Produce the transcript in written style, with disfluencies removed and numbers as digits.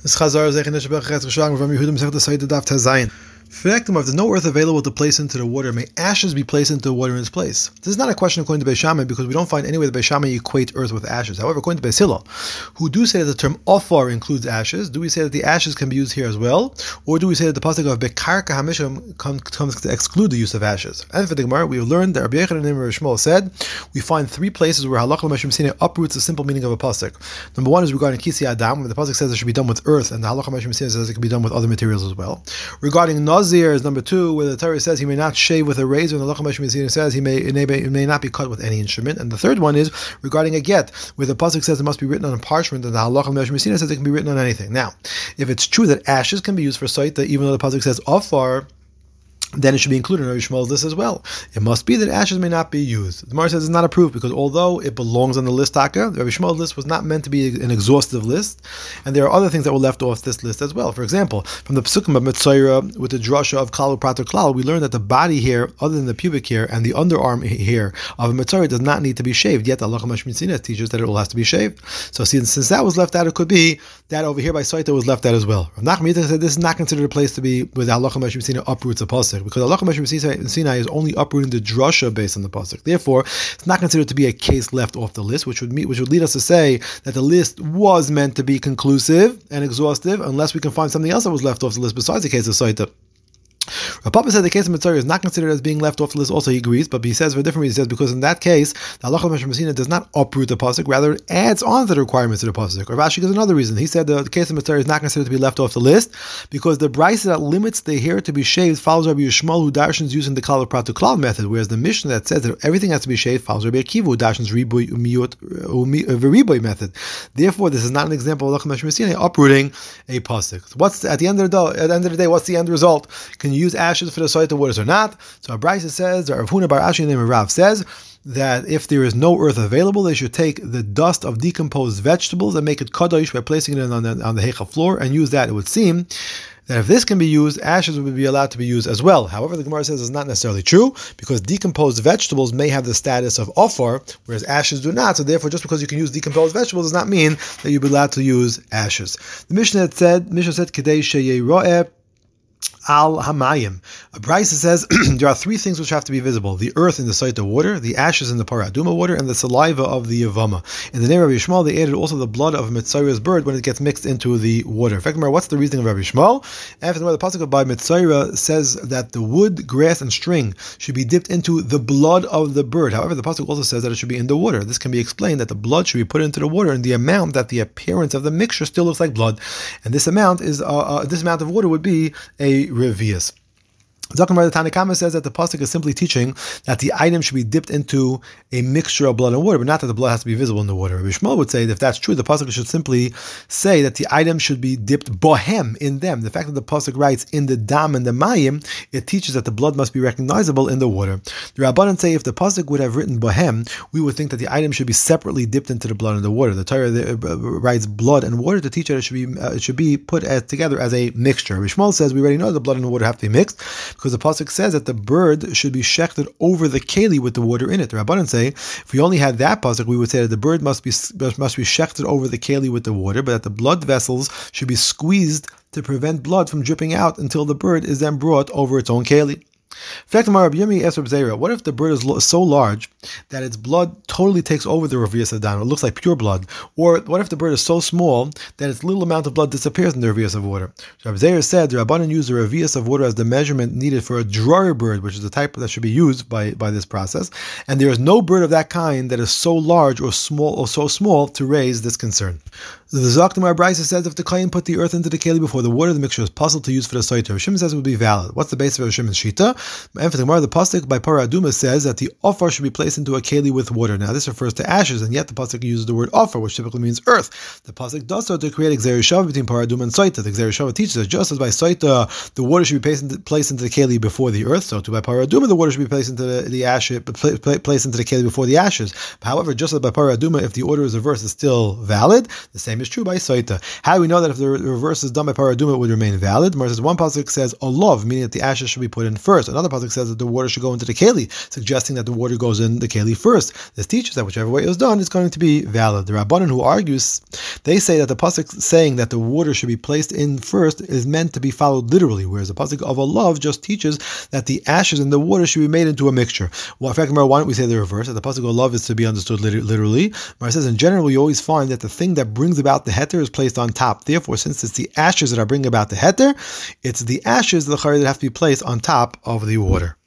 This Chazar is Echinish Bechet Rishang from Yehudim Sech the Sayyid Daf Tazayin. Fact, if there's no earth available to place into the water, may ashes be placed into the water in its place? This is not a question according to Beis Shammai, because we don't find anywhere that Beis Shammai equate earth with ashes. However, according to Beis Hillel, who do say that the term ofar includes ashes, do we say that the ashes can be used here as well? Or do we say that the pasuk of Bekarka Hamisham comes to exclude the use of ashes? And for the Gemara, we have learned that Rabbi Yechon and Rabbi Shmuel said, we find three places where Halakha Meshim Sinai uproots the simple meaning of a pasuk. Number one is regarding Kisi Adam, where the pasuk says it should be done with earth, and the Halakha Meshim Sinai says it can be done with other materials as well. Regarding Nazir is number two, where the Torah says he may not shave with a razor, and the Halakha Meshim Sinai says he may not be cut with any instrument. And the third one is regarding a get, where the pasuk says it must be written on a parchment, and the Halakha Meshim Sinai says it can be written on anything. Now, if it's true that ashes can be used for saita, even though the pasuk says afar, then it should be included in Rabbi Shmuel's list as well. It must be that ashes may not be used. The Gemara says it's not approved, because although it belongs on the list, Rabbi Shmuel's list was not meant to be an exhaustive list, and there are other things that were left off this list as well. For example, from the Pesukim of Mitzayra with the drasha of Klal Prater Klal, we learned that the body hair, other than the pubic hair and the underarm hair of a Mitzayra, does not need to be shaved. Yet Allah Meshim Sinai teaches that it all has to be shaved. So since that was left out, it could be that over here by Saita was left out as well. Rav Nachman said this is not considered a place to be where Allah Meshim Sinai uproots a pasuk, because Allah Meshim Sinai is only uprooting the drasha based on the pasuk. Therefore, it's not considered to be a case left off the list, which would lead us to say that the list was meant to be conclusive and exhaustive, unless we can find something else that was left off the list besides the case of Saita. Rav Papa said the case of Mitzayra is not considered as being left off the list. Also, he agrees, but he says for a different reason. He says because in that case, the Halakha Meshim Sinai does not uproot the pasuk, rather it adds on to the requirements of the pasuk. Or Rashi gives another reason. He said the case of Mitzayra is not considered to be left off the list because the brisa that limits the hair to be shaved follows Rabbi Yishmael, who darshans using the Klal Prater Klal method, whereas the Mishnah that says that everything has to be shaved follows Rabbi Akiva, who darshans riboy v'riboy method. Therefore, this is not an example of Halakha Meshim Sinai uprooting a pasuk. So what's at the end of the day? What's the end result? Can you use ashes for the Saita waters or not? So our Brisa says, Rav Huna bar Ashi named Rav says that if there is no earth available, they should take the dust of decomposed vegetables and make it kadosh by placing it on the heicha floor and use that. It would seem that if this can be used, ashes would be allowed to be used as well. However, the Gemara says it's not necessarily true, because decomposed vegetables may have the status of ofar, whereas ashes do not. So therefore, just because you can use decomposed vegetables does not mean that you'll be allowed to use ashes. The Mishnah said, Kedei sheyei al hamayim. A Brisa says there are three things which have to be visible: the earth in the Saita water, the ashes in the Parah Aduma water, and the saliva of the Yavama. In the name of Rabbi Shmuel, they added also the blood of a Mitzayra's bird when it gets mixed into the water. In fact, what's the reasoning of Rabbi Shmuel? After the pasuk by Mitzayra says that the wood, grass, and string should be dipped into the blood of the bird. However, the pasuk also says that it should be in the water. This can be explained that the blood should be put into the water in the amount that the appearance of the mixture still looks like blood, and this amount is this amount of water would be a revius. Zakar the Tanakama says that the pasuk is simply teaching that the item should be dipped into a mixture of blood and water, but not that the blood has to be visible in the water. Rabbi Shmuel would say that if that's true, the pasuk should simply say that the item should be dipped bohem in them. The fact that the pasuk writes in the dam and the mayim, it teaches that the blood must be recognizable in the water. The Rabbanan say if the pasuk would have written bohem, we would think that the item should be separately dipped into the blood and the water. The Torah writes blood and water to teach that it should be put together as a mixture. Rabbi Shmuel says we already know the blood and the water have to be mixed, because the pasuk says that the bird should be shechted over the keli with the water in it. The Rabbanan say if we only had that pasuk, we would say that the bird must be shechted over the keli with the water, but that the blood vessels should be squeezed to prevent blood from dripping out until the bird is then brought over its own keli. In fact, Rabbi Yirmi asked Rabbi Zera, what if the bird is so large that its blood totally takes over the revius of it looks like pure blood? Or what if the bird is so small that its little amount of blood disappears in the revius of water? So Rabbi Zera said the Rabbanan used the revius of water as the measurement needed for a drawer bird, which is the type that should be used by this process. And there is no bird of that kind that is so large or so small to raise this concern. The Zaktimar Brisa says if the Kohen put the earth into the keli before the water, the mixture is possible to use for the Saita. Shimon says it would be valid. What's the basis of Shimon's Shita? And for the Gemara, the pasuk by Parah Aduma says that the offer should be placed into a keli with water. Now this refers to ashes, and yet the pasuk uses the word offer, which typically means earth. The pasuk does so to create Gzei Shava between Parah Aduma and Saita. The Gzei Shava teaches that just as by Saita the water should be placed into the keli before the earth, so too by Parah Aduma the water should be placed into the ashes, placed into the keli before the ashes. However, just as by Parah Aduma, if the order is reversed, it's still valid. The same true by Saita. How do we know that if the reverse is done by Paraduma, it would remain valid? Mar says one pasuk says olav, meaning that the ashes should be put in first. Another pasuk says that the water should go into the keli, suggesting that the water goes in the keli first. This teaches that whichever way it was done is going to be valid. The Rabbanan who argues, they say that the pasuk saying that the water should be placed in first is meant to be followed literally, whereas the pasuk of olav just teaches that the ashes and the water should be made into a mixture. Well, in fact, why don't we say the reverse? That the pasuk of olav is to be understood literally. Mar says in general, you always find that the thing that brings about the heter is placed on top. Therefore, since it's the ashes that are bringing about the heter, it's the ashes that have to be placed on top of the water.